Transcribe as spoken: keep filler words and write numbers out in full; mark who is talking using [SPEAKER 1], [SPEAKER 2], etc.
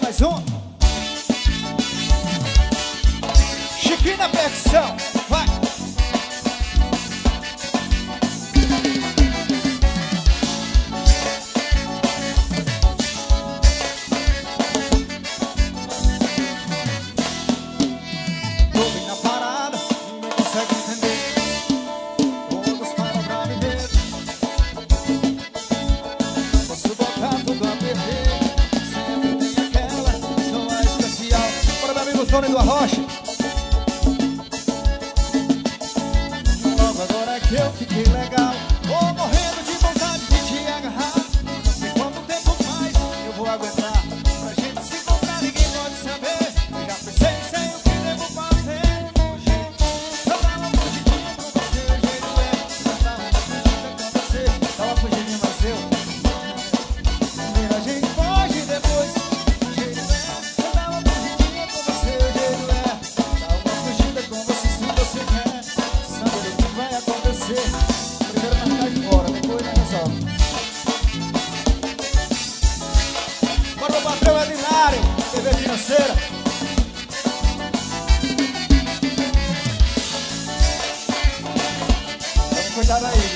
[SPEAKER 1] mais um. Chiquinho na percussão, vai. Tô bem na parada, ninguém consegue entender. Todos param pra me ver. Posso botar tudo a perder. Sempre tem aquela pessoa especial. Bora, meu amigo Tony do Arrocha. Logo agora que eu fiquei legal, tô morrendo de vontade de te agarrar. Não sei quanto tempo mais eu vou aguentar. Pra gente se encontrar ninguém pode saber. Já pensei, sei o que devo fazer. O jeito, eu tava fugindo com você. O jeito é, eu tava fugindo com você. Tava fugindo, mas eu primeiro a gente foge depois. O jeito é, eu tava fugindo com você. O jeito é, tava fugindo com você. Se você quer saber o que vai acontecer, primeiro na ficar de fora, depois na resolve. Bora, o patrão é binário, T V financeira. Vamos cuidar aí.